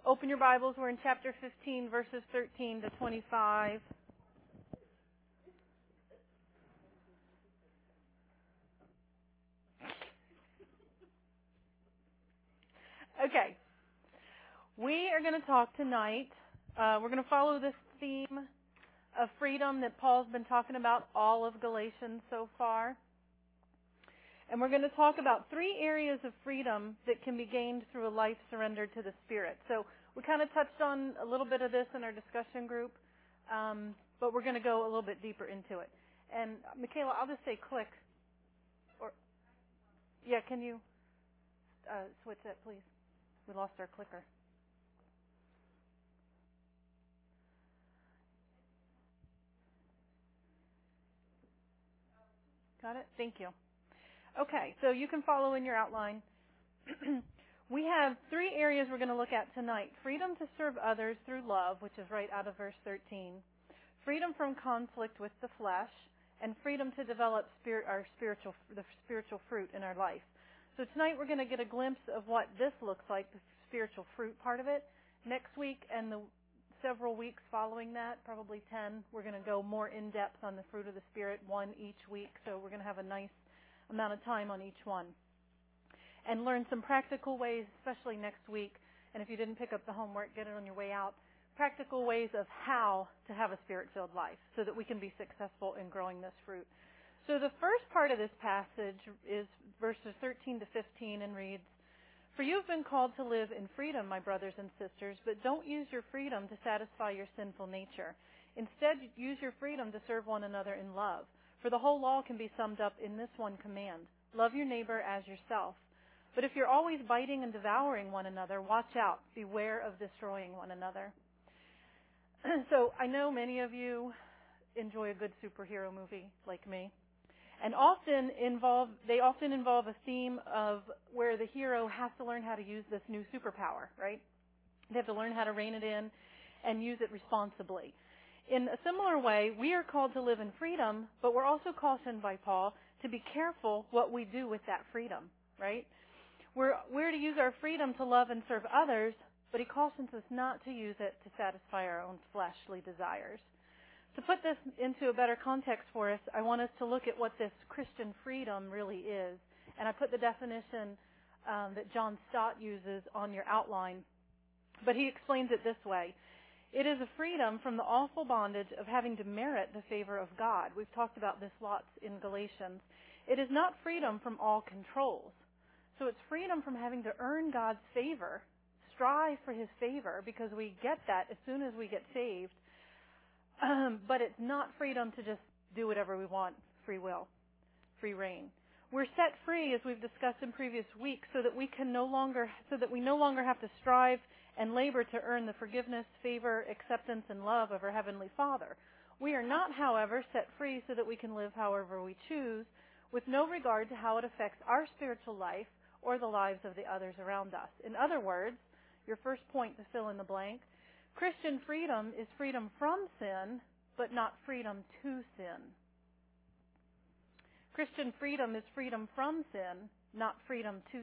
Open your Bibles. We're in chapter 15, verses 13 to 25. Okay. We are going to talk tonight. We're going to follow this theme of freedom that Paul's been talking about all of Galatians so far. And we're going to talk about 3 areas of freedom that can be gained through a life surrendered to the Spirit. So we kind of touched on a little bit of this in our discussion group, but we're going to go a little bit deeper into it. And Michaela, I'll just say click. Or, yeah, can you switch that, please? We lost our clicker. Got it? Thank you. Okay, so you can follow in your outline. We have 3 areas we're going to look at tonight. Freedom to serve others through love, which is right out of verse 13. Freedom from conflict with the flesh, and freedom to develop the spiritual fruit in our life. So tonight we're going to get a glimpse of what this looks like, the spiritual fruit part of it. Next week and the several weeks following that, probably 10, we're going to go more in depth on the fruit of the Spirit, 1 each week. So we're going to have a nice amount of time on each one. And learn some practical ways, especially next week. And if you didn't pick up the homework, get it on your way out. Practical ways of how to have a Spirit-filled life so that we can be successful in growing this fruit. So the first part of this passage is verses 13 to 15 and reads, "For you have been called to live in freedom, my brothers and sisters, but don't use your freedom to satisfy your sinful nature. Instead, use your freedom to serve one another in love. For the whole law can be summed up in this one command: love your neighbor as yourself. But if you're always biting and devouring one another, watch out, beware of destroying one another." So I know many of you enjoy a good superhero movie like me. And they often involve a theme of where the hero has to learn how to use this new superpower, right? They have to learn how to rein it in and use it responsibly. In a similar way, we are called to live in freedom, but we're also cautioned by Paul to be careful what we do with that freedom, right? We're to use our freedom to love and serve others, but he cautions us not to use it to satisfy our own fleshly desires. To put this into a better context for us, I want us to look at what this Christian freedom really is. And I put the definition that John Stott uses on your outline. But he explains it this way. It is a freedom from the awful bondage of having to merit the favor of God. We've talked about this lots in Galatians. It is not freedom from all controls. So it's freedom from having to earn God's favor, strive for His favor, because we get that as soon as we get saved. But it's not freedom to just do whatever we want, free will, free reign. We're set free, as we've discussed in previous weeks, so that we no longer have to strive and labor to earn the forgiveness, favor, acceptance, and love of our Heavenly Father. We are not, however, set free so that we can live however we choose, with no regard to how it affects our spiritual life or the lives of the others around us. In other words, your first point to fill in the blank, Christian freedom is freedom from sin, but not freedom to sin. Christian freedom is freedom from sin, not freedom to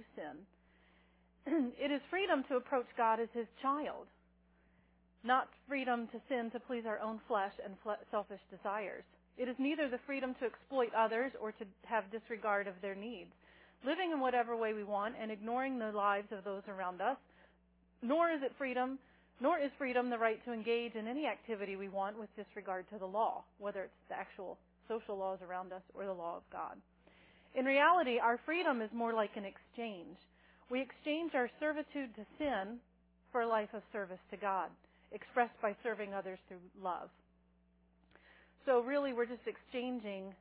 sin. It is freedom to approach God as His child, not freedom to sin to please our own flesh and selfish desires. It is neither the freedom to exploit others or to have disregard of their needs, living in whatever way we want and ignoring the lives of those around us, nor is freedom the right to engage in any activity we want with disregard to the law, whether it's the actual social laws around us or the law of God. In reality, our freedom is more like an exchange. We exchange our servitude to sin for a life of service to God, expressed by serving others through love. So really, we're just exchanging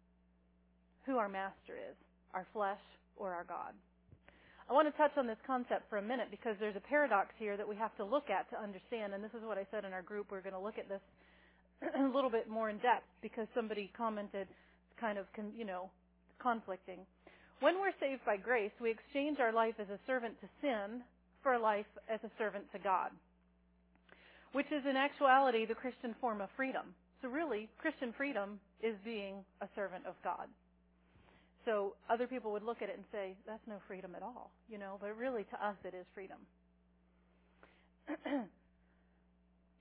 who our master is, our flesh or our God. I want to touch on this concept for a minute because there's a paradox here that we have to look at to understand, and this is what I said in our group. We're going to look at this a little bit more in depth because somebody commented it's kind of, conflicting. When we're saved by grace, we exchange our life as a servant to sin for a life as a servant to God, which is in actuality the Christian form of freedom. So really, Christian freedom is being a servant of God. So other people would look at it and say, that's no freedom at all, but really to us it is freedom.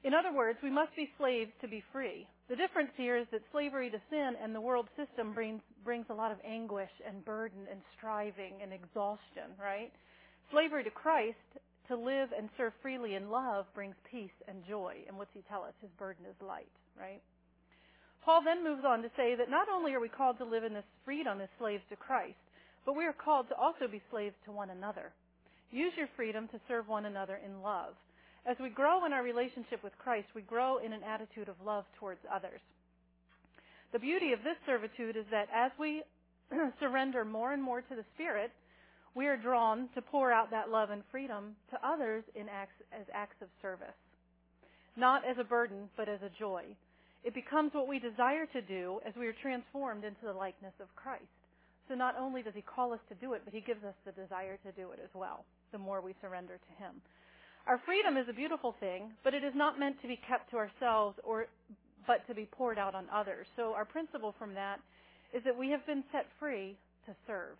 In other words, we must be slaves to be free. The difference here is that slavery to sin and the world system brings a lot of anguish and burden and striving and exhaustion, right? Slavery to Christ, to live and serve freely in love, brings peace and joy. And what's he tell us? His burden is light, right? Paul then moves on to say that not only are we called to live in this freedom as slaves to Christ, but we are called to also be slaves to one another. Use your freedom to serve one another in love. As we grow in our relationship with Christ, we grow in an attitude of love towards others. The beauty of this servitude is that as we surrender more and more to the Spirit, we are drawn to pour out that love and freedom to others as acts of service. Not as a burden, but as a joy. It becomes what we desire to do as we are transformed into the likeness of Christ. So not only does he call us to do it, but he gives us the desire to do it as well, the more we surrender to him. Our freedom is a beautiful thing, but it is not meant to be kept to ourselves but to be poured out on others. So our principle from that is that we have been set free to serve.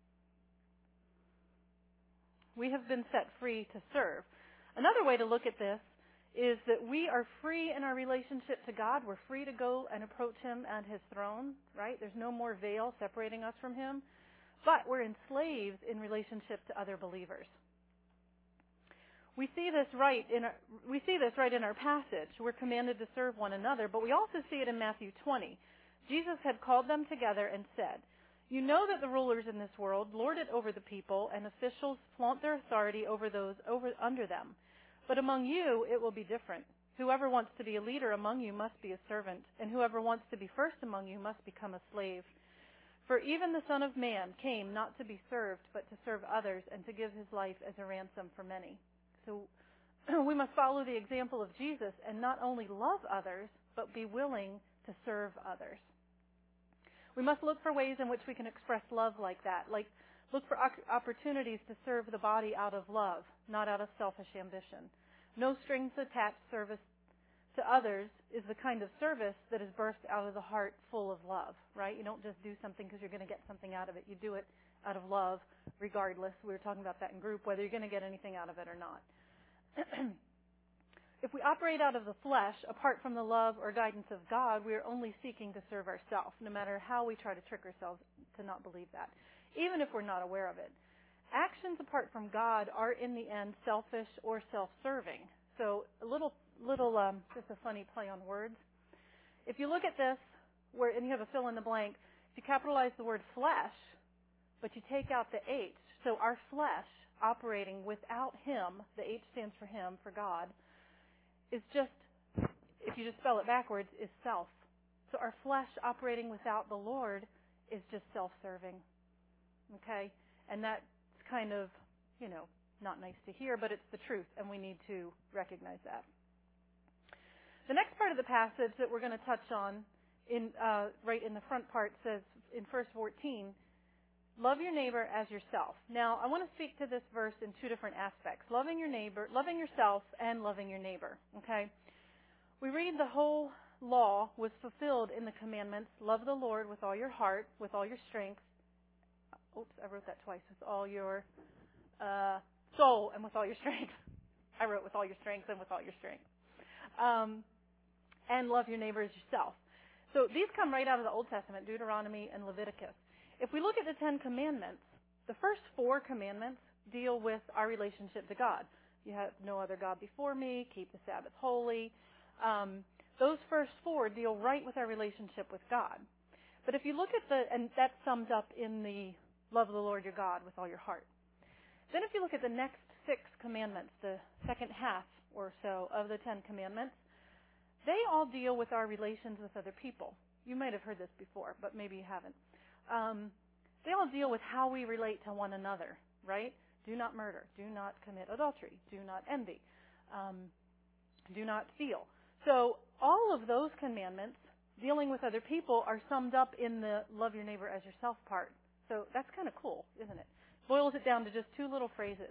We have been set free to serve. Another way to look at this is that we are free in our relationship to God. We're free to go and approach him at his throne, right? There's no more veil separating us from him. But we're enslaved in relationship to other believers. We see this right in our passage. We're commanded to serve one another, but we also see it in Matthew 20. Jesus had called them together and said, "You know that the rulers in this world lord it over the people, and officials flaunt their authority over those under them. But among you it will be different. Whoever wants to be a leader among you must be a servant, and whoever wants to be first among you must become a slave. For even the Son of Man came not to be served, but to serve others, and to give his life as a ransom for many." So we must follow the example of Jesus and not only love others, but be willing to serve others. We must look for ways in which we can express love like that, like look for opportunities to serve the body out of love, not out of selfish ambition. No strings attached service to others is the kind of service that is birthed out of the heart full of love, right? You don't just do something because you're going to get something out of it. You do it out of love regardless. We were talking about that in group, whether you're going to get anything out of it or not. If we operate out of the flesh, apart from the love or guidance of God, we are only seeking to serve ourselves, no matter how we try to trick ourselves to not believe that, even if we're not aware of it. Actions apart from God are, in the end, selfish or self-serving. So a little, just a funny play on words. If you look at this, and you have a fill in the blank, if you capitalize the word flesh, but you take out the H, so our flesh operating without him, the H stands for him, for God, is just, if you just spell it backwards, is self. So our flesh operating without the Lord is just self-serving. Okay? And that's kind of, not nice to hear, but it's the truth, and we need to recognize that. The next part of the passage that we're going to touch on, right in the front part, says in verse 14, love your neighbor as yourself. Now, I want to speak to this verse in two different aspects. Loving your neighbor, loving yourself, and loving your neighbor. Okay? We read the whole law was fulfilled in the commandments. Love the Lord with all your heart, with all your strength. Oops, I wrote that twice. With all your soul and with all your strength. I wrote with all your strength and with all your strength. And love your neighbor as yourself. So these come right out of the Old Testament, Deuteronomy and Leviticus. If we look at the 10 Commandments, the first 4 commandments deal with our relationship to God. You have no other God before me, keep the Sabbath holy. Those first 4 deal right with our relationship with God. But if you look at and that's summed up in the love of the Lord your God with all your heart. Then if you look at the next 6 commandments, the second half or so of the 10 Commandments, they all deal with our relations with other people. You might have heard this before, but maybe you haven't. They all deal with how we relate to one another, right? Do not murder. Do not commit adultery. Do not envy. Do not steal. So all of those commandments dealing with other people are summed up in the love your neighbor as yourself part. So that's kind of cool, isn't it? Boils it down to just 2 little phrases.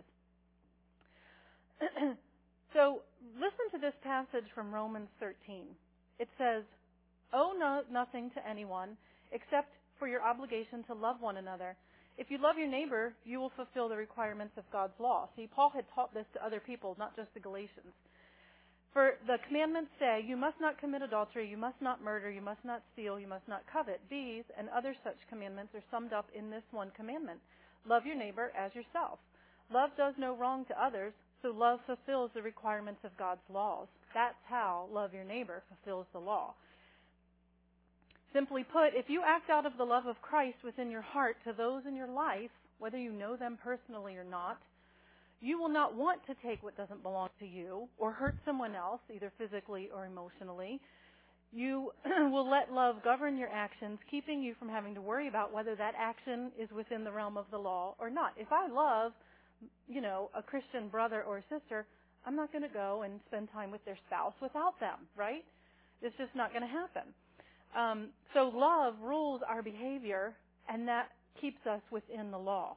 So listen to this passage from Romans 13. It says, "Owe nothing to anyone except for your obligation to love one another. If you love your neighbor, you will fulfill the requirements of God's law." See, Paul had taught this to other people, not just the Galatians. For the commandments say, you must not commit adultery, you must not murder, you must not steal, you must not covet. These and other such commandments are summed up in this one commandment. Love your neighbor as yourself. Love does no wrong to others, so love fulfills the requirements of God's laws. That's how love your neighbor fulfills the law. Simply put, if you act out of the love of Christ within your heart to those in your life, whether you know them personally or not, you will not want to take what doesn't belong to you or hurt someone else, either physically or emotionally. You will let love govern your actions, keeping you from having to worry about whether that action is within the realm of the law or not. If I love, a Christian brother or sister, I'm not going to go and spend time with their spouse without them, right? It's just not going to happen. So love rules our behavior, and that keeps us within the law.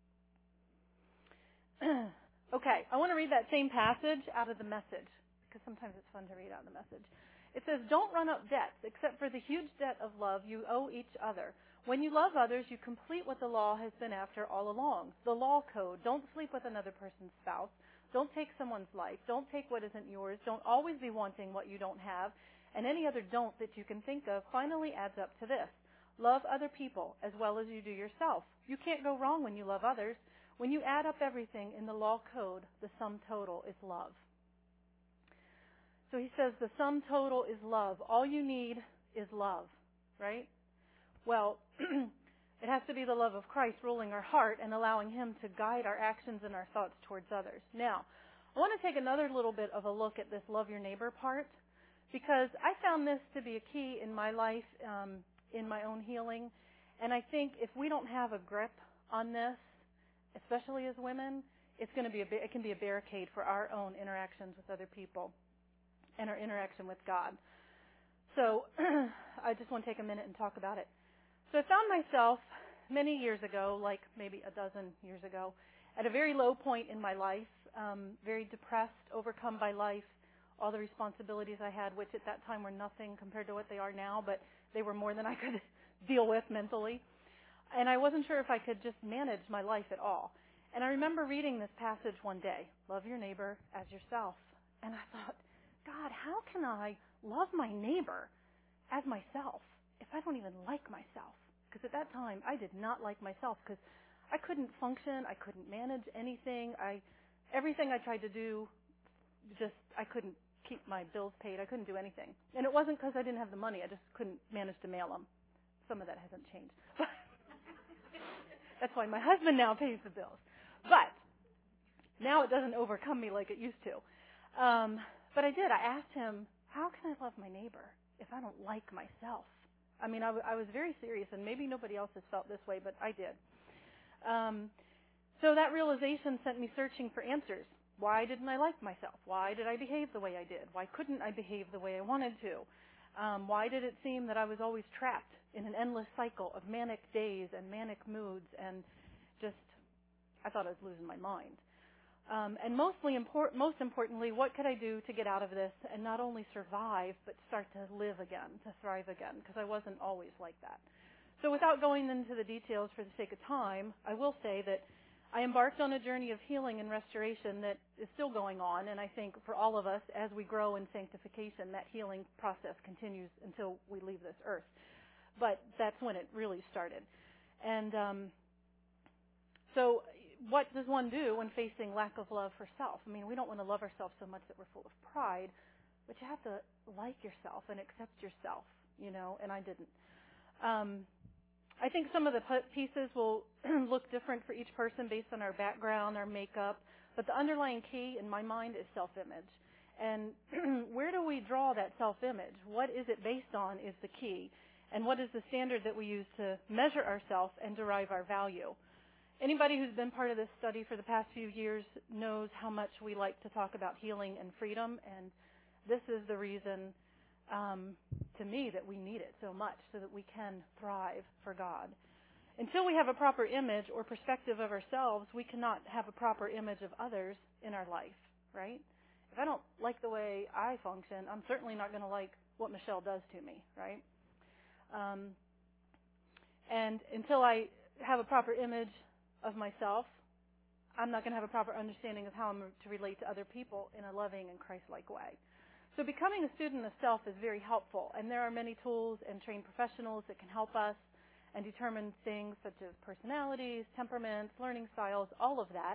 Okay, I want to read that same passage out of the Message, because sometimes it's fun to read out of the Message. It says, don't run up debts, except for the huge debt of love you owe each other. When you love others, you complete what the law has been after all along. The law code: don't sleep with another person's spouse. Don't take someone's life. Don't take what isn't yours. Don't always be wanting what you don't have. And any other don't that you can think of finally adds up to this: love other people as well as you do yourself. You can't go wrong when you love others. When you add up everything in the law code, the sum total is love. So he says the sum total is love. All you need is love, right? Well, it has to be the love of Christ ruling our heart and allowing him to guide our actions and our thoughts towards others. Now, I want to take another little bit of a look at this love your neighbor part, because I found this to be a key in my life, in my own healing. And I think if we don't have a grip on this, especially as women, it can be a barricade for our own interactions with other people and our interaction with God. So I just want to take a minute and talk about it. So I found myself many years ago, like maybe a dozen years ago, at a very low point in my life, very depressed, overcome by life, all the responsibilities I had, which at that time were nothing compared to what they are now, but they were more than I could deal with mentally. And I wasn't sure if I could just manage my life at all. And I remember reading this passage one day, love your neighbor as yourself. And I thought, God, how can I love my neighbor as myself if I don't even like myself? Because at that time, I did not like myself because I couldn't function. I couldn't manage anything. Everything I tried to do, I couldn't keep my bills paid. I couldn't do anything. And it wasn't because I didn't have the money. I just couldn't manage to mail them. Some of that hasn't changed. That's why my husband now pays the bills. But now it doesn't overcome me like it used to. But I did. I asked him, how can I love my neighbor if I don't like myself? I mean, I was very serious, and maybe nobody else has felt this way, but I did. So that realization sent me searching for answers. Why didn't I like myself? Why did I behave the way I did? Why couldn't I behave the way I wanted to? Why did it seem that I was always trapped in an endless cycle of manic days and manic moods, and I thought I was losing my mind. And most importantly, what could I do to get out of this and not only survive, but start to live again, to thrive again, because I wasn't always like that. So without going into the details for the sake of time, I will say that I embarked on a journey of healing and restoration that is still going on, and I think for all of us, as we grow in sanctification, that healing process continues until we leave this earth. But that's when it really started. And so what does one do when facing lack of love for self? I mean, we don't want to love ourselves so much that we're full of pride, but you have to like yourself and accept yourself, and I didn't. I think some of the pieces will look different for each person based on our background, our makeup, but the underlying key in my mind is self-image. And where do we draw that self-image? What is it based on is the key. And what is the standard that we use to measure ourselves and derive our value? Anybody who's been part of this study for the past few years knows how much we like to talk about healing and freedom, and this is the reason to me that we need it so much, so that we can thrive for God. Until we have a proper image or perspective of ourselves, we cannot have a proper image of others in our life, right? If I don't like the way I function, I'm certainly not going to like what Michelle does to me, right? And until I have a proper image of myself, I'm not going to have a proper understanding of how I'm to relate to other people in a loving and Christ-like way. So becoming a student of self is very helpful, and there are many tools and trained professionals that can help us and determine things such as personalities, temperaments, learning styles, all of that,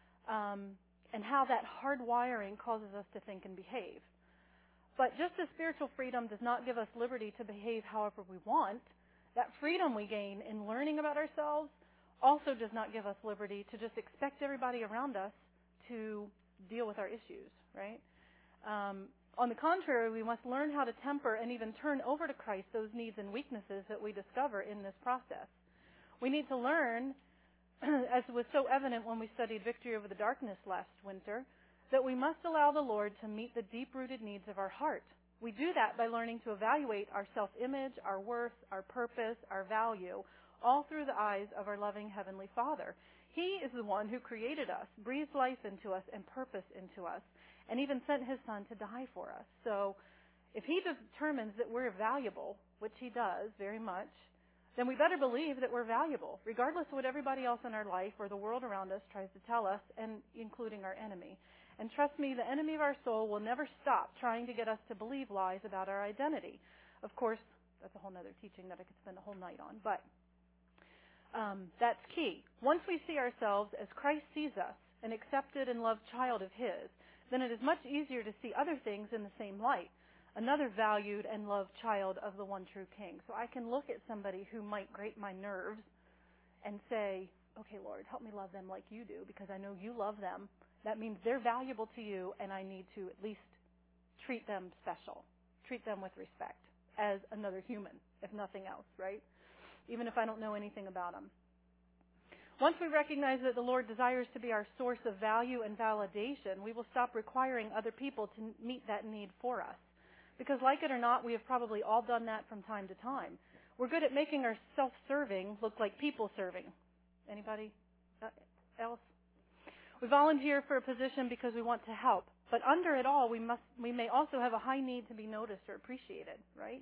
and how that hardwiring causes us to think and behave. But just as spiritual freedom does not give us liberty to behave however we want, that freedom we gain in learning about ourselves also does not give us liberty to just expect everybody around us to deal with our issues, right? On the contrary, we must learn how to temper and even turn over to Christ those needs and weaknesses that we discover in this process. We need to learn, as was so evident when we studied Victory Over the Darkness last winter, that we must allow the Lord to meet the deep-rooted needs of our heart. We do that by learning to evaluate our self-image, our worth, our purpose, our value, all through the eyes of our loving Heavenly Father. He is the one who created us, breathed life into us, and purpose into us, and even sent His Son to die for us. So if He determines that we're valuable, which He does very much, then we better believe that we're valuable, regardless of what everybody else in our life or the world around us tries to tell us, and including our enemy. And trust me, the enemy of our soul will never stop trying to get us to believe lies about our identity. Of course, that's a whole other teaching that I could spend a whole night on, but that's key. Once we see ourselves as Christ sees us, an accepted and loved child of His, then it is much easier to see other things in the same light, another valued and loved child of the one true King. So I can look at somebody who might grate my nerves and say, okay, Lord, help me love them like you do, because I know you love them. That means they're valuable to you, and I need to at least treat them special, treat them with respect as another human, if nothing else, right? Even if I don't know anything about them. Once we recognize that the Lord desires to be our source of value and validation, we will stop requiring other people to meet that need for us. Because like it or not, we have probably all done that from time to time. We're good at making our self-serving look like people-serving. Anybody else? We volunteer for a position because we want to help. But under it all, we may also have a high need to be noticed or appreciated, right?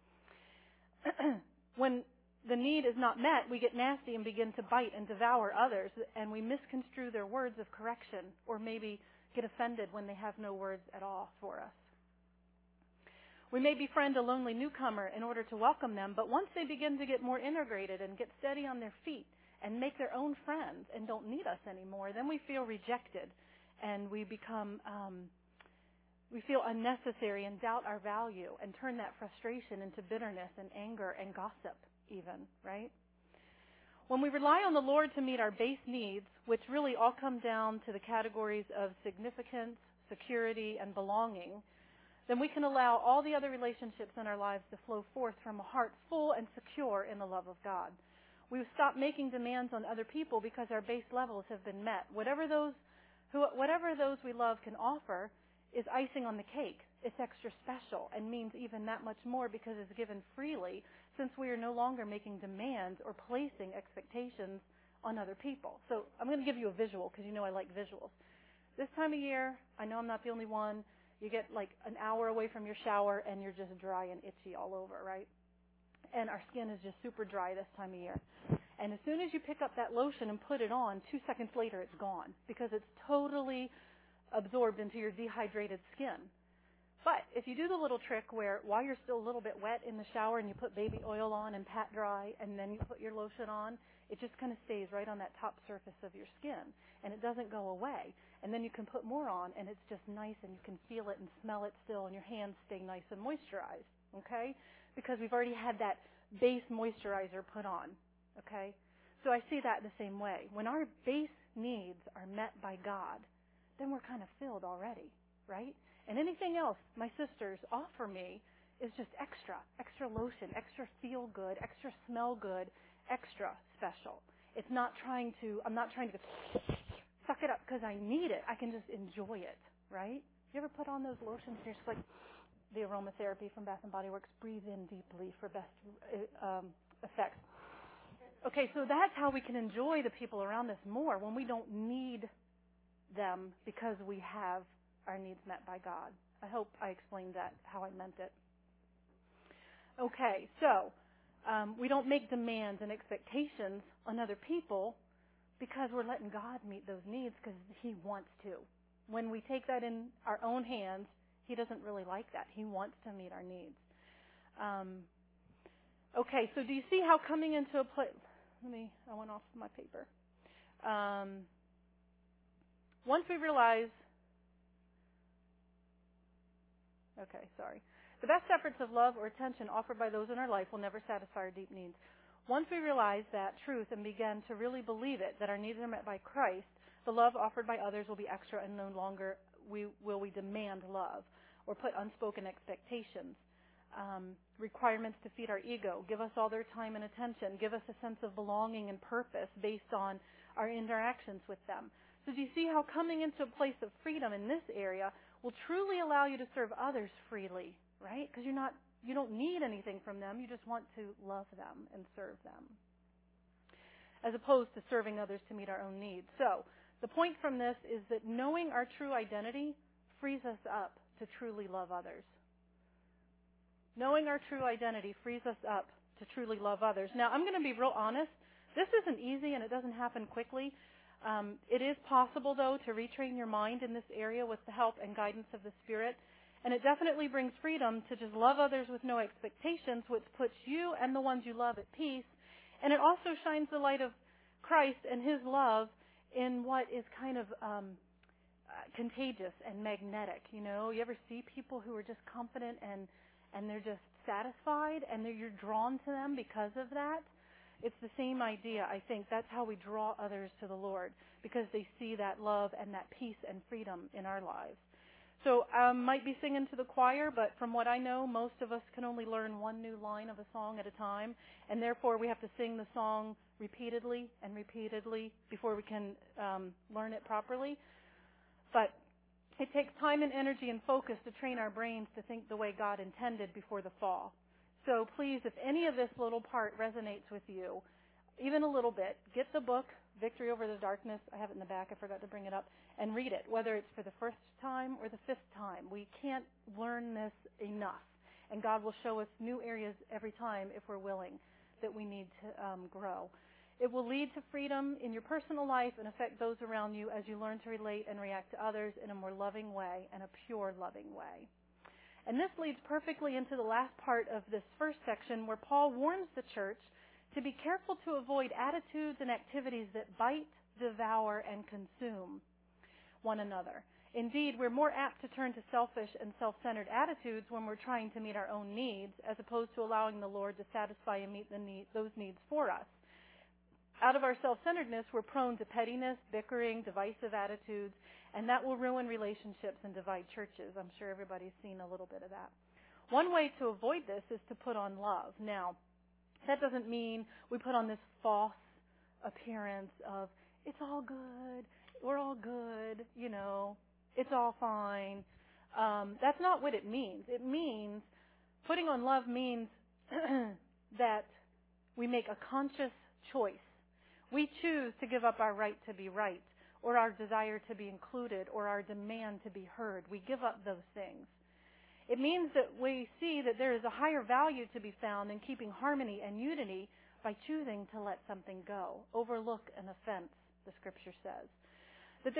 When the need is not met, we get nasty and begin to bite and devour others, and we misconstrue their words of correction, or maybe get offended when they have no words at all for us. We may befriend a lonely newcomer in order to welcome them, but once they begin to get more integrated and get steady on their feet and make their own friends and don't need us anymore, then we feel rejected, and we feel unnecessary and doubt our value and turn that frustration into bitterness and anger and gossip even, right? When we rely on the Lord to meet our base needs, which really all come down to the categories of significance, security, and belonging, then we can allow all the other relationships in our lives to flow forth from a heart full and secure in the love of God. We stop making demands on other people because our base levels have been met. Whatever those we love can offer is icing on the cake. It's extra special and means even that much more because it's given freely, since we are no longer making demands or placing expectations on other people. So I'm going to give you a visual because you know I like visuals. This time of year, I know I'm not the only one, you get like an hour away from your shower and you're just dry and itchy all over, right? And our skin is just super dry this time of year. And as soon as you pick up that lotion and put it on, 2 seconds later it's gone because it's totally absorbed into your dehydrated skin. But if you do the little trick where while you're still a little bit wet in the shower and you put baby oil on and pat dry and then you put your lotion on, it just kind of stays right on that top surface of your skin and it doesn't go away. And then you can put more on and it's just nice and you can feel it and smell it still and your hands stay nice and moisturized, okay? Because we've already had that base moisturizer put on, okay? So I see that the same way. When our base needs are met by God, then we're kind of filled already, right? And anything else my sisters offer me is just extra lotion, extra feel good, extra smell good, extra special. I'm not trying to suck it up because I need it. I can just enjoy it, right? You ever put on those lotions and you're just like, the aromatherapy from Bath & Body Works, breathe in deeply for best effects. Okay, so that's how we can enjoy the people around us more, when we don't need them because we have our needs met by God. I hope I explained that, how I meant it. Okay, so we don't make demands and expectations on other people because we're letting God meet those needs because He wants to. When we take that in our own hands, He doesn't really like that. He wants to meet our needs. Okay, so do you see how coming into a place... I went off my paper. Once we realize... Okay, sorry. The best efforts of love or attention offered by those in our life will never satisfy our deep needs. Once we realize that truth and begin to really believe it, that our needs are met by Christ, the love offered by others will be extra and no longer will we demand love or put unspoken expectations, requirements to feed our ego, give us all their time and attention, give us a sense of belonging and purpose based on our interactions with them. So do you see how coming into a place of freedom in this area will truly allow you to serve others freely, right? Because you don't need anything from them. You just want to love them and serve them, as opposed to serving others to meet our own needs. So the point from this is that knowing our true identity frees us up to truly love others. Knowing our true identity frees us up to truly love others. Now, I'm going to be real honest. This isn't easy and it doesn't happen quickly. It is possible, though, to retrain your mind in this area with the help and guidance of the Spirit. And it definitely brings freedom to just love others with no expectations, which puts you and the ones you love at peace. And it also shines the light of Christ and His love in what is kind of contagious and magnetic. You know, you ever see people who are just confident and they're just satisfied and you're drawn to them because of that? It's the same idea, I think. That's how we draw others to the Lord, because they see that love and that peace and freedom in our lives. So I might be singing to the choir, but from what I know, most of us can only learn one new line of a song at a time, and therefore we have to sing the song repeatedly and repeatedly before we can learn it properly. But it takes time and energy and focus to train our brains to think the way God intended before the fall. So please, if any of this little part resonates with you, even a little bit, get the book, Victory Over the Darkness. I have it in the back. I forgot to bring it up. And read it, whether it's for the first time or the fifth time. We can't learn this enough. And God will show us new areas every time, if we're willing, that we need to grow. It will lead to freedom in your personal life and affect those around you as you learn to relate and react to others in a more loving way and a pure loving way. And this leads perfectly into the last part of this first section, where Paul warns the church to be careful to avoid attitudes and activities that bite, devour, and consume one another. Indeed, we're more apt to turn to selfish and self-centered attitudes when we're trying to meet our own needs, as opposed to allowing the Lord to satisfy and meet those needs for us. Out of our self-centeredness, we're prone to pettiness, bickering, divisive attitudes, and that will ruin relationships and divide churches. I'm sure everybody's seen a little bit of that. One way to avoid this is to put on love. Now, that doesn't mean we put on this false appearance of, it's all good, we're all good, you know, it's all fine. That's not what it means. It means, putting on love means that we make a conscious choice. We choose to give up our right to be right, or our desire to be included, or our demand to be heard. We give up those things. It means that we see that there is a higher value to be found in keeping harmony and unity by choosing to let something go, overlook an offense, the Scripture says. That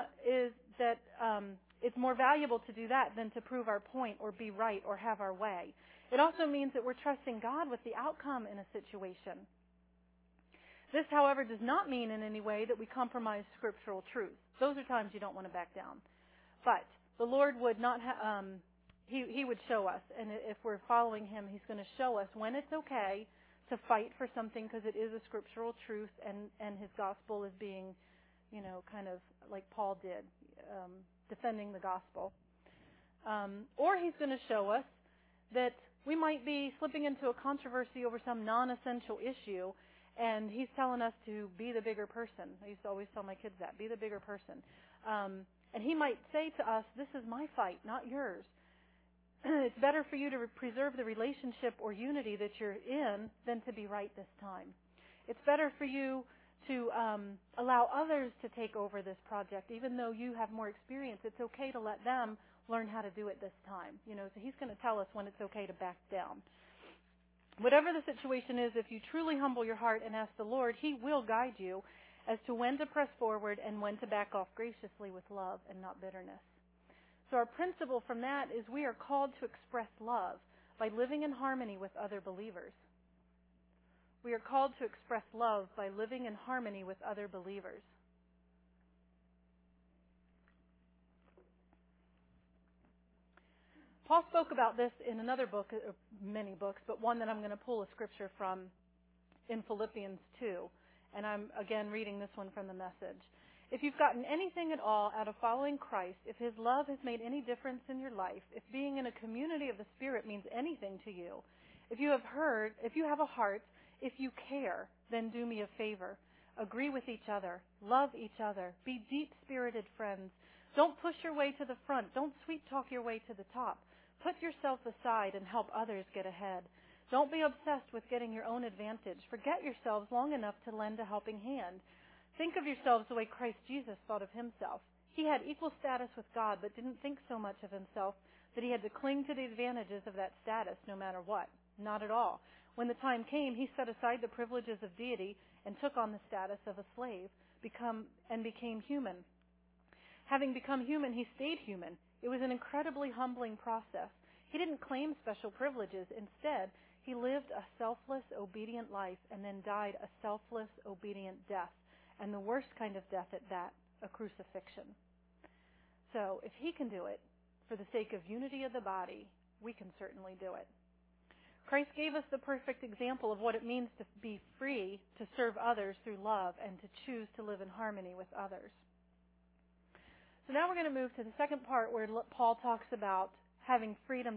it's more valuable to do that than to prove our point or be right or have our way. It also means that we're trusting God with the outcome in a situation. This, however, does not mean in any way that we compromise scriptural truth. Those are times you don't want to back down. But the Lord would not He would show us, and if we're following Him, He's going to show us when it's okay to fight for something because it is a scriptural truth, and His gospel is being, you know, kind of like Paul did, defending the gospel. Or He's going to show us that we might be slipping into a controversy over some non-essential issue, and He's telling us to be the bigger person. I used to always tell my kids that, be the bigger person. And He might say to us, this is my fight, not yours. It's better for you to preserve the relationship or unity that you're in than to be right this time. It's better for you to allow others to take over this project. Even though you have more experience, it's okay to let them learn how to do it this time. You know, so He's going to tell us when it's okay to back down. Whatever the situation is, if you truly humble your heart and ask the Lord, He will guide you as to when to press forward and when to back off graciously with love and not bitterness. So our principle from that is we are called to express love by living in harmony with other believers. We are called to express love by living in harmony with other believers. Paul spoke about this in another book, many books, but one that I'm going to pull a scripture from in Philippians 2. And I'm, again, reading this one from the Message. If you've gotten anything at all out of following Christ, if His love has made any difference in your life, if being in a community of the Spirit means anything to you, if you have a heart, if you care, then do me a favor. Agree with each other. Love each other. Be deep-spirited friends. Don't push your way to the front. Don't sweet-talk your way to the top. Put yourself aside and help others get ahead. Don't be obsessed with getting your own advantage. Forget yourselves long enough to lend a helping hand. Think of yourselves the way Christ Jesus thought of Himself. He had equal status with God, but didn't think so much of Himself that He had to cling to the advantages of that status no matter what. Not at all. When the time came, He set aside the privileges of deity and took on the status of a slave, became human. Having become human, He stayed human. It was an incredibly humbling process. He didn't claim special privileges. Instead, He lived a selfless, obedient life and then died a selfless, obedient death. And the worst kind of death at that, a crucifixion. So if He can do it for the sake of unity of the body, we can certainly do it. Christ gave us the perfect example of what it means to be free to serve others through love and to choose to live in harmony with others. So now we're going to move to the second part where Paul talks about having freedom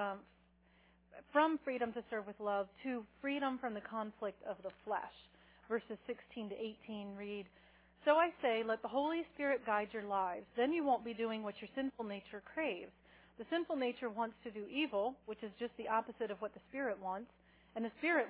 from freedom to serve with love to freedom from the conflict of the flesh. Verses 16 to 18 read, So I say, let the Holy Spirit guide your lives. Then you won't be doing what your sinful nature craves. The sinful nature wants to do evil, which is just the opposite of what the Spirit wants. And the Spirit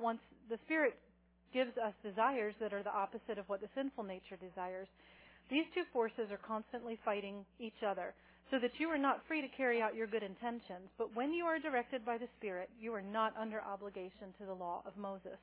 gives us desires that are the opposite of what the sinful nature desires. These two forces are constantly fighting each other, so that you are not free to carry out your good intentions. But when you are directed by the Spirit, you are not under obligation to the law of Moses.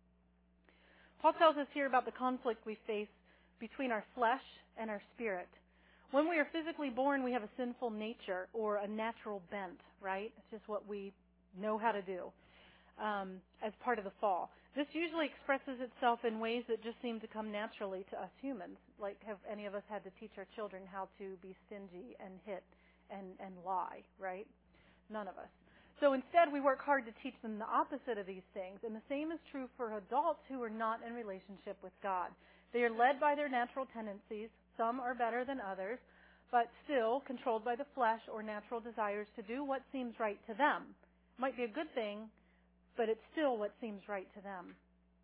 Paul tells us here about the conflict we face between our flesh and our spirit. When we are physically born, we have a sinful nature or a natural bent, right? It's just what we know how to do as part of the fall. This usually expresses itself in ways that just seem to come naturally to us humans. Like, have any of us had to teach our children how to be stingy and hit and lie, right? None of us. So instead, we work hard to teach them the opposite of these things. And the same is true for adults who are not in relationship with God. They are led by their natural tendencies. Some are better than others, but still controlled by the flesh or natural desires to do what seems right to them. It might be a good thing, but it's still what seems right to them.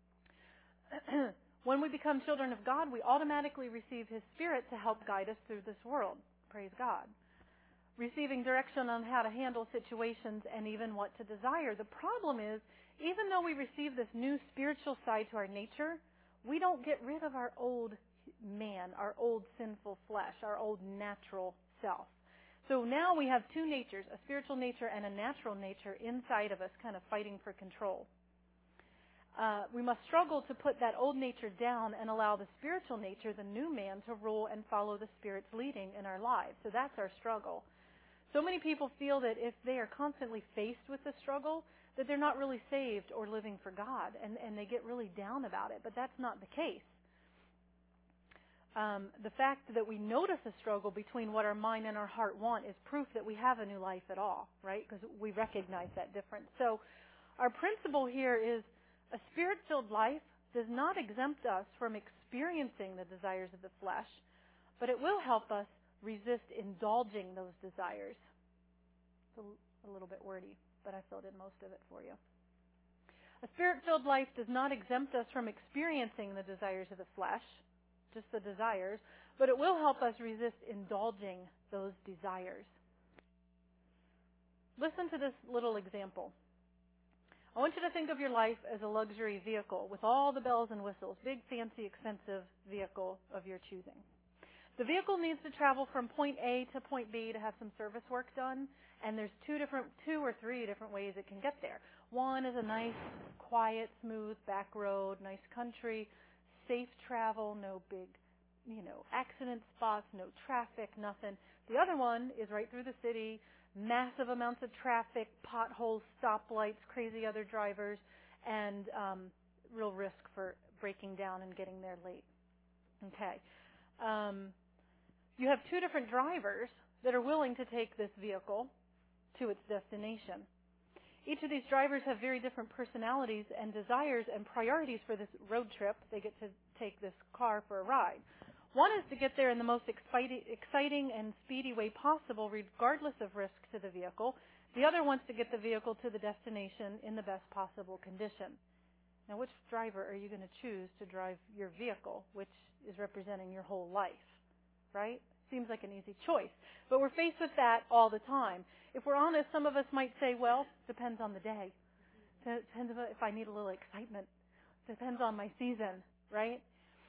When we become children of God, we automatically receive His Spirit to help guide us through this world. Praise God. Receiving direction on how to handle situations and even what to desire. The problem is, even though we receive this new spiritual side to our nature, we don't get rid of our old man, our old sinful flesh, our old natural self. So now we have two natures, a spiritual nature and a natural nature inside of us kind of fighting for control. We must struggle to put that old nature down and allow the spiritual nature, the new man, to rule and follow the Spirit's leading in our lives. So that's our struggle. So many people feel that if they are constantly faced with the struggle, that they're not really saved or living for God, and they get really down about it. But that's not the case. The fact that we notice a struggle between what our mind and our heart want is proof that we have a new life at all, right? Because we recognize that difference. So our principle here is a Spirit-filled life does not exempt us from experiencing the desires of the flesh, but it will help us resist indulging those desires. It's a little bit wordy, but I filled in most of it for you. A Spirit-filled life does not exempt us from experiencing the desires of the flesh, just the desires, but it will help us resist indulging those desires. Listen to this little example. I want you to think of your life as a luxury vehicle with all the bells and whistles, big, fancy, expensive vehicle of your choosing. The vehicle needs to travel from point A to point B to have some service work done, and there's two or three different ways it can get there. One is a nice, quiet, smooth back road, nice country, safe travel, no big, accident spots, no traffic, nothing. The other one is right through the city, massive amounts of traffic, potholes, stoplights, crazy other drivers, and real risk for breaking down and getting there late. Okay. You have two different drivers that are willing to take this vehicle to its destination. Each of these drivers have very different personalities and desires and priorities for this road trip. They get to take this car for a ride. One is to get there in the most exciting and speedy way possible, regardless of risk to the vehicle. The other wants to get the vehicle to the destination in the best possible condition. Now, which driver are you going to choose to drive your vehicle, which is representing your whole life, right? Seems like an easy choice. But we're faced with that all the time. If we're honest, some of us might say, well, depends on the day. Depends if I need a little excitement. Depends on my season, right?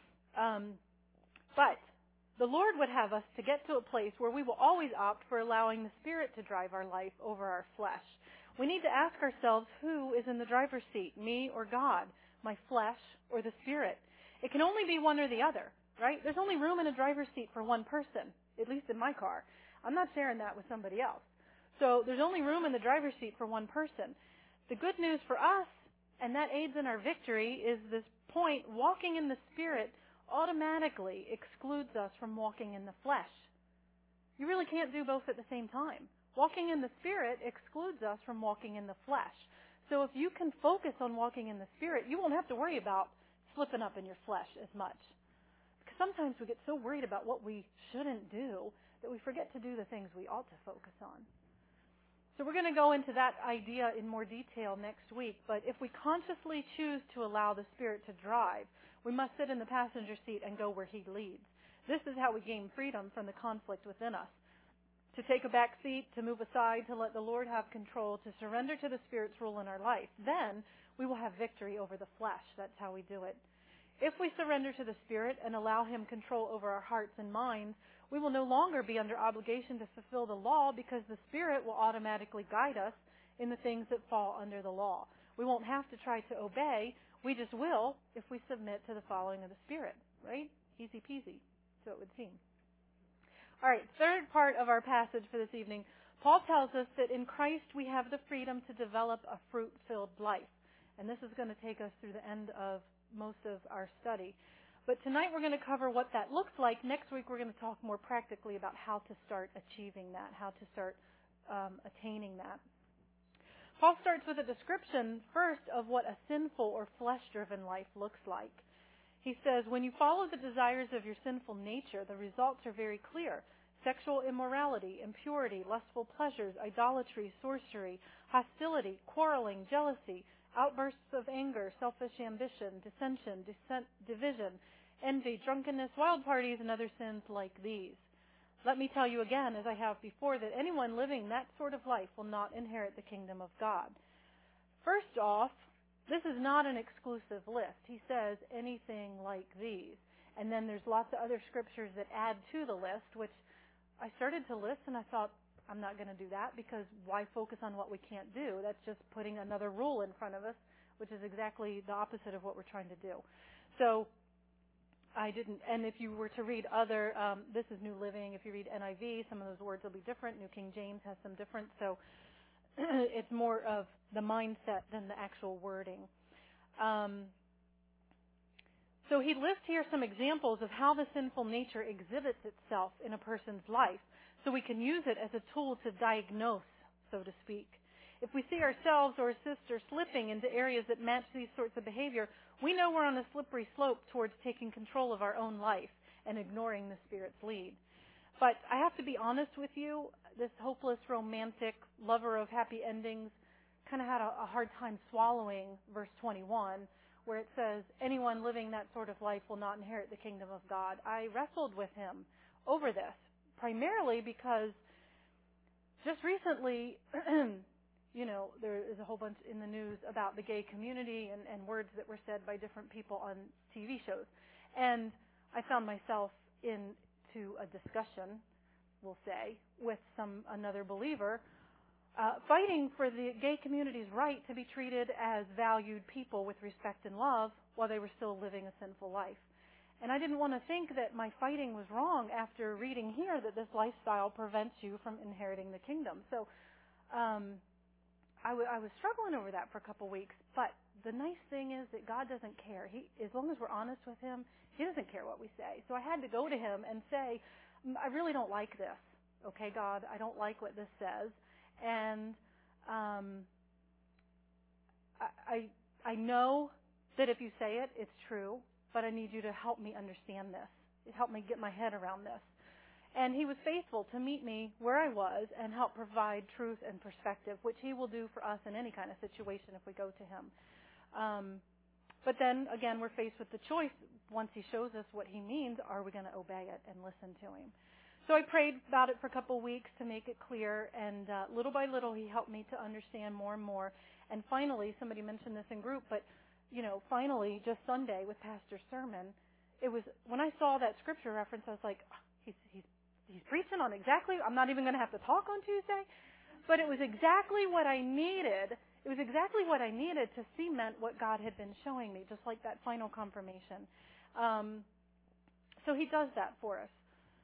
But the Lord would have us to get to a place where we will always opt for allowing the Spirit to drive our life over our flesh. We need to ask ourselves, who is in the driver's seat, me or God, my flesh or the Spirit? It can only be one or the other, right? There's only room in a driver's seat for one person, at least in my car. I'm not sharing that with somebody else. So there's only room in the driver's seat for one person. The good news for us, and that aids in our victory, is this point: walking in the Spirit automatically excludes us from walking in the flesh. You really can't do both at the same time. Walking in the Spirit excludes us from walking in the flesh. So if you can focus on walking in the Spirit, you won't have to worry about slipping up in your flesh as much. Because sometimes we get so worried about what we shouldn't do that we forget to do the things we ought to focus on. So we're going to go into that idea in more detail next week. But if we consciously choose to allow the Spirit to drive, we must sit in the passenger seat and go where He leads. This is how we gain freedom from the conflict within us. To take a back seat, to move aside, to let the Lord have control, to surrender to the Spirit's rule in our life. Then we will have victory over the flesh. That's how we do it. If we surrender to the Spirit and allow Him control over our hearts and minds, we will no longer be under obligation to fulfill the law, because the Spirit will automatically guide us in the things that fall under the law. We won't have to try to obey. We just will if we submit to the following of the Spirit, right? Easy peasy, so it would seem. All right, third part of our passage for this evening. Paul tells us that in Christ we have the freedom to develop a fruit-filled life. And this is going to take us through the end of most of our study. But tonight we're going to cover what that looks like. Next week we're going to talk more practically about how to start achieving that, how to start attaining that. Paul starts with a description first of what a sinful or flesh-driven life looks like. He says, when you follow the desires of your sinful nature, the results are very clear. Sexual immorality, impurity, lustful pleasures, idolatry, sorcery, hostility, quarreling, jealousy, outbursts of anger, selfish ambition, dissension, division, envy, drunkenness, wild parties, and other sins like these. Let me tell you again, as I have before, that anyone living that sort of life will not inherit the kingdom of God. First off, this is not an exclusive list. He says anything like these. And then there's lots of other scriptures that add to the list, which I started to list and I thought, I'm not going to do that, because why focus on what we can't do? That's just putting another rule in front of us, which is exactly the opposite of what we're trying to do. So I didn't. And if you were to read other, this is New Living. If you read NIV, some of those words will be different. New King James has some different. So it's more of the mindset than the actual wording. So he lists here some examples of how the sinful nature exhibits itself in a person's life, so we can use it as a tool to diagnose, so to speak. If we see ourselves or a sister slipping into areas that match these sorts of behavior, we know we're on a slippery slope towards taking control of our own life and ignoring the Spirit's lead. But I have to be honest with you, this hopeless, romantic, lover of happy endings kind of had a hard time swallowing verse 21, where it says, anyone living that sort of life will not inherit the kingdom of God. I wrestled with him over this, primarily because just recently, there is a whole bunch in the news about the gay community and words that were said by different people on TV shows. And I found myself into a discussion, we'll say, with another believer, fighting for the gay community's right to be treated as valued people with respect and love while they were still living a sinful life. And I didn't want to think that my fighting was wrong after reading here that this lifestyle prevents you from inheriting the kingdom. So I was struggling over that for a couple weeks. But the nice thing is that God doesn't care. As long as we're honest with Him, He doesn't care what we say. So I had to go to Him and say, I really don't like this. Okay, God, I don't like what this says. And I know that if you say it, it's true, but I need you to help me understand this. Help me get my head around this. And He was faithful to meet me where I was and help provide truth and perspective, which He will do for us in any kind of situation if we go to Him. But then, again, we're faced with the choice. Once He shows us what He means, are we going to obey it and listen to Him? So I prayed about it for a couple of weeks to make it clear, and little by little He helped me to understand more and more. And finally, somebody mentioned this in group, but, finally, just Sunday with Pastor's sermon, it was, when I saw that scripture reference, I was like, he's preaching on exactly, I'm not even going to have to talk on Tuesday, but it was exactly what I needed. It was exactly what I needed to cement what God had been showing me, just like that final confirmation. So He does that for us.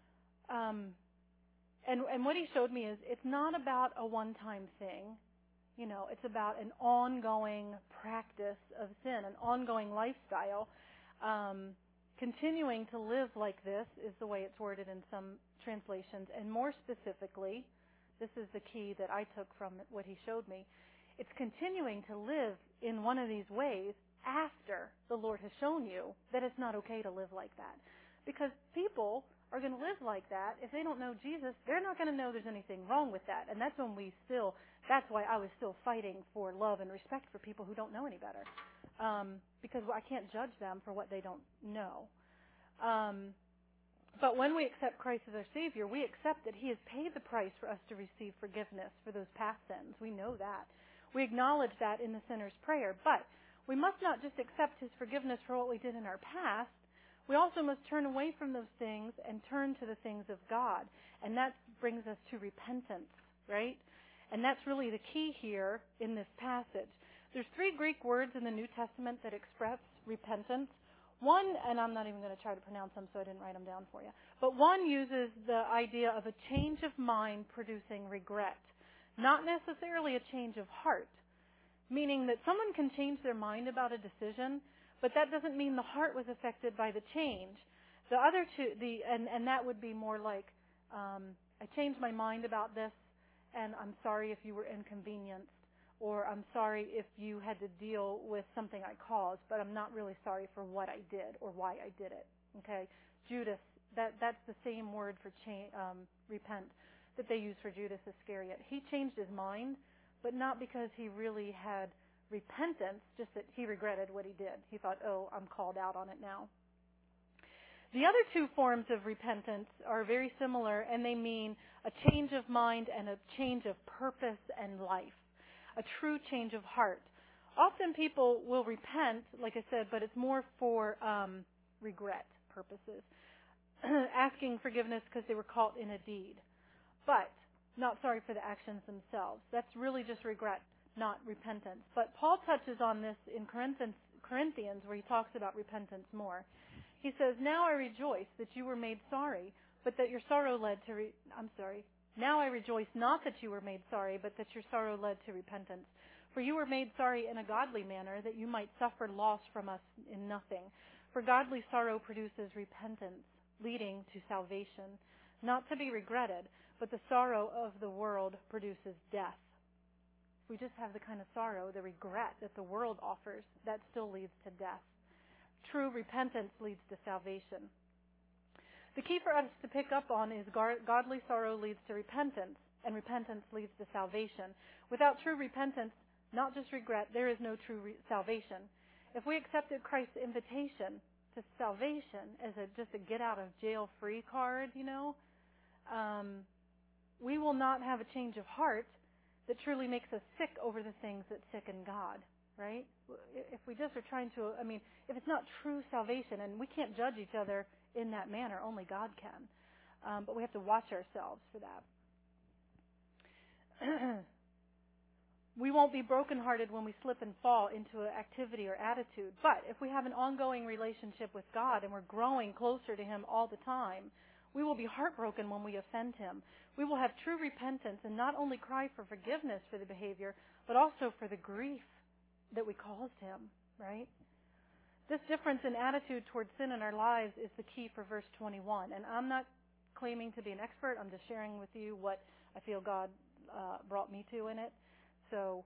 And what He showed me is it's not about a one-time thing. It's about an ongoing practice of sin, an ongoing lifestyle. Continuing to live like this is the way it's worded in some translations. And more specifically, this is the key that I took from what He showed me. It's continuing to live in one of these ways after the Lord has shown you that it's not okay to live like that. Because people are going to live like that. If they don't know Jesus, they're not going to know there's anything wrong with that. And that's that's why I was still fighting for love and respect for people who don't know any better. Because I can't judge them for what they don't know. But when we accept Christ as our Savior, we accept that He has paid the price for us to receive forgiveness for those past sins. We know that. We acknowledge that in the sinner's prayer. But we must not just accept His forgiveness for what we did in our past. We also must turn away from those things and turn to the things of God. And that brings us to repentance, right? And that's really the key here in this passage. There's 3 Greek words in the New Testament that express repentance. One, and I'm not even going to try to pronounce them, so I didn't write them down for you. But one uses the idea of a change of mind producing regret. Not necessarily a change of heart, meaning that someone can change their mind about a decision, but that doesn't mean the heart was affected by the change. The other two, and that would be more like, I changed my mind about this, and I'm sorry if you were inconvenienced, or I'm sorry if you had to deal with something I caused, but I'm not really sorry for what I did or why I did it. Okay, Judas, that's the same word for repent that they use for Judas Iscariot. He changed his mind, but not because he really had repentance, just that he regretted what he did. He thought, I'm called out on it now. The other 2 forms of repentance are very similar, and they mean a change of mind and a change of purpose and life, a true change of heart. Often people will repent, like I said, but it's more for regret purposes, asking forgiveness because they were caught in a deed, but not sorry for the actions themselves. That's really just regret, not repentance. But Paul touches on this in Corinthians where he talks about repentance more. He says, now I rejoice that you were made sorry, but that your sorrow led to now I rejoice not that you were made sorry, but that your sorrow led to repentance. For you were made sorry in a godly manner, that you might suffer loss from us in nothing. For godly sorrow produces repentance, leading to salvation, not to be regretted, but the sorrow of the world produces death. We just have the kind of sorrow, the regret that the world offers, that still leads to death. True repentance leads to salvation. The key for us to pick up on is godly sorrow leads to repentance, and repentance leads to salvation. Without true repentance, not just regret, there is no true salvation. If we accepted Christ's invitation to salvation as just a get-out-of-jail-free card, we will not have a change of heart that truly makes us sick over the things that sicken God, right? If we just are trying to, if it's not true salvation, and we can't judge each other in that manner, only God can. But we have to watch ourselves for that. We won't be brokenhearted when we slip and fall into an activity or attitude. But if we have an ongoing relationship with God and we're growing closer to Him all the time, we will be heartbroken when we offend Him. We will have true repentance and not only cry for forgiveness for the behavior, but also for the grief that we caused Him, right? This difference in attitude towards sin in our lives is the key for verse 21. And I'm not claiming to be an expert. I'm just sharing with you what I feel God brought me to in it. So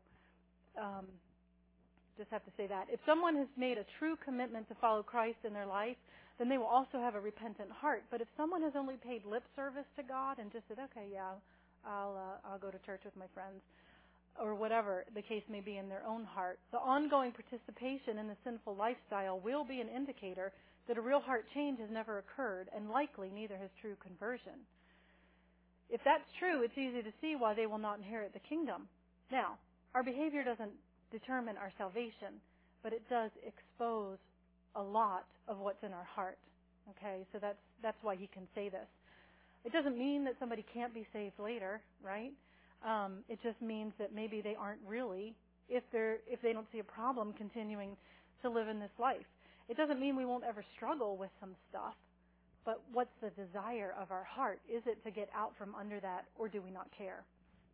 just have to say that. If someone has made a true commitment to follow Christ in their life, then they will also have a repentant heart. But if someone has only paid lip service to God and just said, okay, yeah, I'll go to church with my friends, or whatever the case may be in their own heart, the ongoing participation in the sinful lifestyle will be an indicator that a real heart change has never occurred, and likely neither has true conversion. If that's true, it's easy to see why they will not inherit the kingdom. Now, our behavior doesn't determine our salvation, but it does expose a lot of what's in our heart. Okay, so that's why he can say this. It doesn't mean that somebody can't be saved later, right? It just means that maybe they aren't really, if they don't see a problem continuing to live in this life. It doesn't mean we won't ever struggle with some stuff, but what's the desire of our heart? Is it to get out from under that, or do we not care?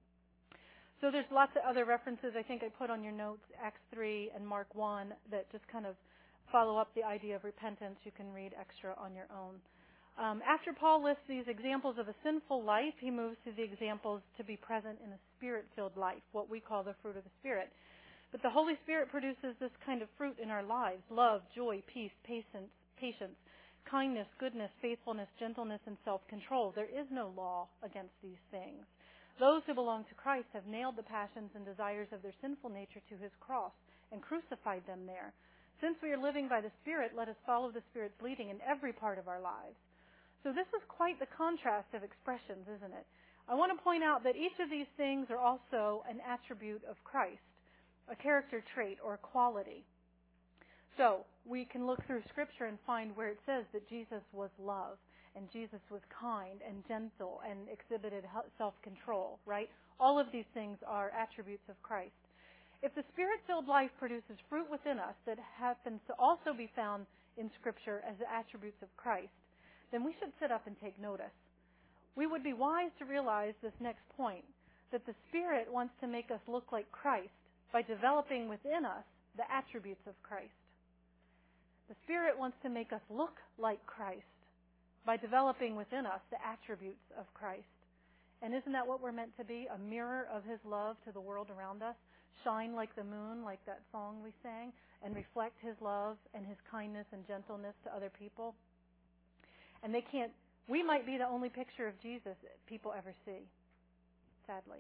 So there's lots of other references I think I put on your notes, Acts 3 and Mark 1, that just kind of follow up the idea of repentance. You can read extra on your own. After Paul lists these examples of a sinful life, he moves to the examples to be present in a Spirit-filled life, what we call the fruit of the Spirit. But the Holy Spirit produces this kind of fruit in our lives: love, joy, peace, patience, kindness, goodness, faithfulness, gentleness, and self-control. There is no law against these things. Those who belong to Christ have nailed the passions and desires of their sinful nature to His cross and crucified them there. Since we are living by the Spirit, let us follow the Spirit's leading in every part of our lives. So this is quite the contrast of expressions, isn't it? I want to point out that each of these things are also an attribute of Christ, a character trait or quality. So we can look through Scripture and find where it says that Jesus was love, and Jesus was kind and gentle and exhibited self-control, right? All of these things are attributes of Christ. If the Spirit-filled life produces fruit within us that happens to also be found in Scripture as the attributes of Christ, then we should sit up and take notice. We would be wise to realize this next point, that the Spirit wants to make us look like Christ by developing within us the attributes of Christ. The Spirit wants to make us look like Christ by developing within us the attributes of Christ. And isn't that what we're meant to be? A mirror of His love to the world around us? Shine like the moon, like that song we sang, and reflect His love and His kindness and gentleness to other people? And we might be the only picture of Jesus people ever see, sadly.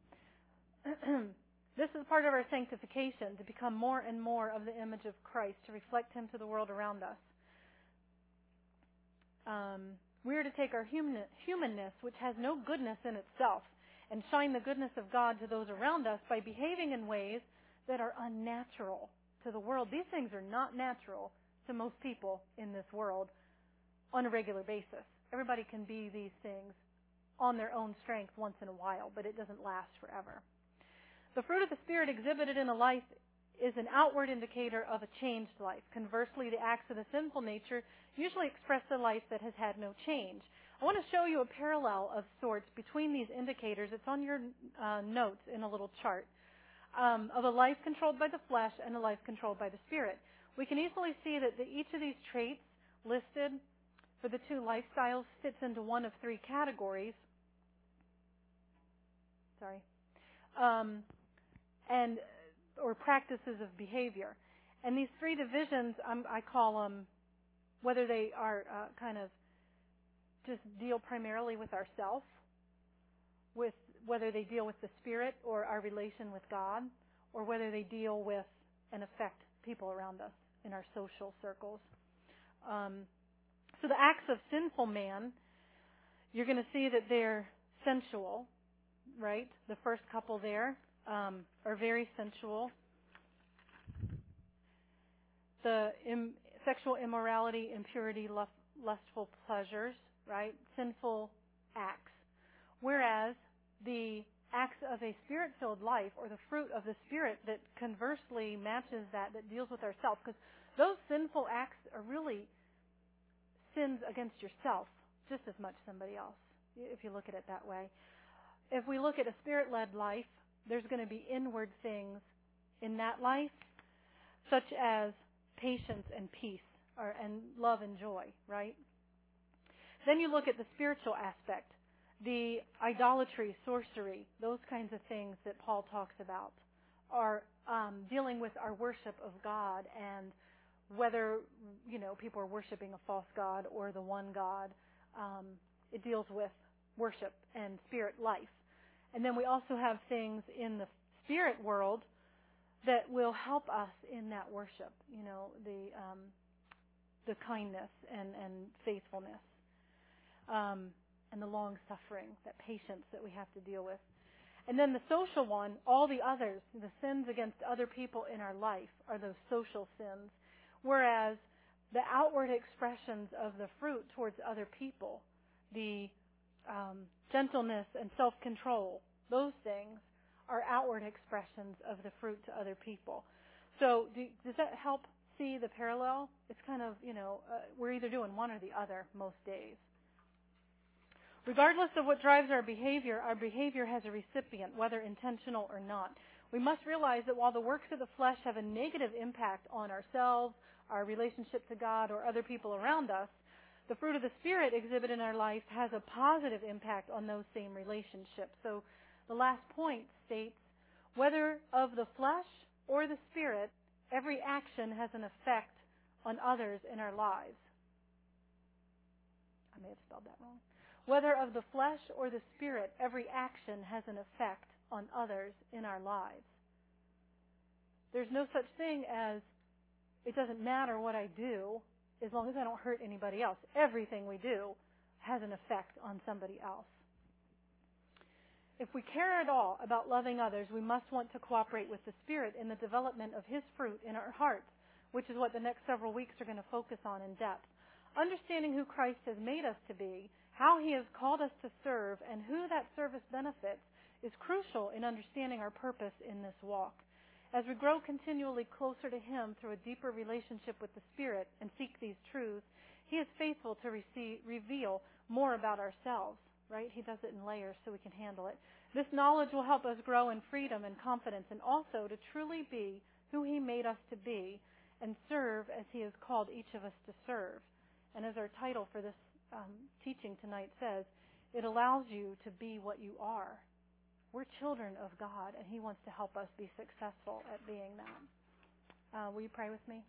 This is part of our sanctification, to become more and more of the image of Christ, to reflect Him to the world around us. We are to take our humanness, which has no goodness in itself, and shine the goodness of God to those around us by behaving in ways that are unnatural to the world. These things are not natural to most people in this world on a regular basis. Everybody can be these things on their own strength once in a while, but it doesn't last forever. The fruit of the Spirit exhibited in a life is an outward indicator of a changed life. Conversely, the acts of the sinful nature usually express a life that has had no change. I want to show you a parallel of sorts between these indicators. It's on your notes in a little chart of a life controlled by the flesh and a life controlled by the Spirit. We can easily see that each of these traits listed for the two lifestyles fits into one of three categories. Or practices of behavior. And these three divisions, I call them, whether they are kind of just deal primarily with ourself, with whether they deal with the Spirit or our relation with God, or whether they deal with and affect people around us in our social circles. So the acts of sinful man, you're going to see that they're sensual, right? The first couple there are very sensual. The sexual immorality, impurity, lustful pleasures, right? Sinful acts. Whereas the acts of a Spirit-filled life, or the fruit of the Spirit that conversely matches that deals with ourselves. Because those sinful acts are really sins against yourself just as much as somebody else, if you look at it that way. If we look at a Spirit-led life, there's going to be inward things in that life, such as patience and peace, and love and joy, right? Then you look at the spiritual aspect, the idolatry, sorcery, those kinds of things that Paul talks about are dealing with our worship of God, and whether people are worshiping a false god or the one God. It deals with worship and spirit life. And then we also have things in the spirit world that will help us in that worship. The kindness and faithfulness, and the long suffering, that patience that we have to deal with. And then the social one, all the others, the sins against other people in our life are those social sins. Whereas the outward expressions of the fruit towards other people, the gentleness and self-control, those things are outward expressions of the fruit to other people. So does that help see the parallel? It's kind of, we're either doing one or the other most days. Regardless of what drives our behavior has a recipient, whether intentional or not. We must realize that while the works of the flesh have a negative impact on ourselves, our relationship to God, or other people around us, the fruit of the Spirit exhibited in our life has a positive impact on those same relationships. So the last point states, whether of the flesh or the Spirit, every action has an effect on others in our lives. I may have spelled that wrong. Whether of the flesh or the Spirit, every action has an effect on others in our lives. There's no such thing as, it doesn't matter what I do as long as I don't hurt anybody else. Everything we do has an effect on somebody else. If we care at all about loving others, we must want to cooperate with the Spirit in the development of His fruit in our hearts, which is what the next several weeks are going to focus on in depth. Understanding who Christ has made us to be, how He has called us to serve, and who that service benefits is crucial in understanding our purpose in this walk. As we grow continually closer to Him through a deeper relationship with the Spirit and seek these truths, He is faithful to reveal more about ourselves, right? He does it in layers so we can handle it. This knowledge will help us grow in freedom and confidence, and also to truly be who He made us to be and serve as He has called each of us to serve. And as our title for this teaching tonight says, it allows you to be what you are. We're children of God, and He wants to help us be successful at being that. Will you pray with me?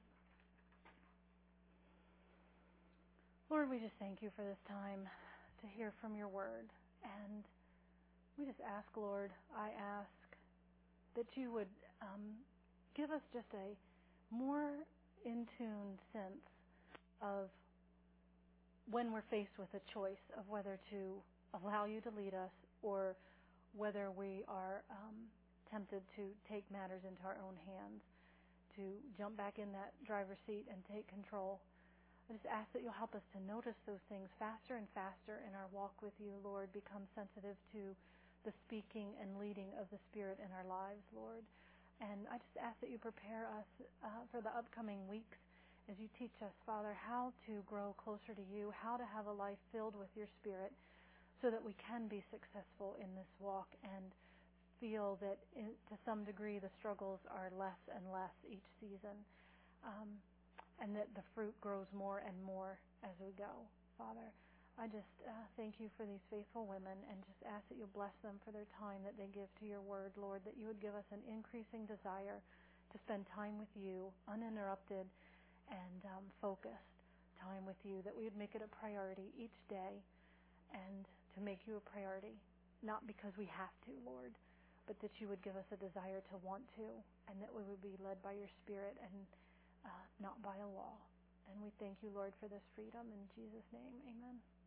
Lord, we just thank You for this time to hear from Your word. And we just ask, Lord, I ask that You would give us just a more in-tuned sense of when we're faced with a choice of whether to allow You to lead us or whether we are tempted to take matters into our own hands, to jump back in that driver's seat and take control. I just ask that You'll help us to notice those things faster and faster in our walk with You, Lord. Become sensitive to the speaking and leading of the Spirit in our lives, Lord. And I just ask that You prepare us for the upcoming weeks as You teach us, Father, how to grow closer to You, how to have a life filled with Your Spirit, so that we can be successful in this walk and feel that to some degree the struggles are less and less each season, and that the fruit grows more and more as we go. Father, I just thank You for these faithful women, and just ask that You'll bless them for their time that they give to Your word, Lord, that You would give us an increasing desire to spend time with You, uninterrupted and focused time with You, that we would make it a priority each day, and to make You a priority, not because we have to, Lord, but that You would give us a desire to want to, and that we would be led by Your Spirit and not by a law. And we thank You, Lord, for this freedom. In Jesus' name, amen.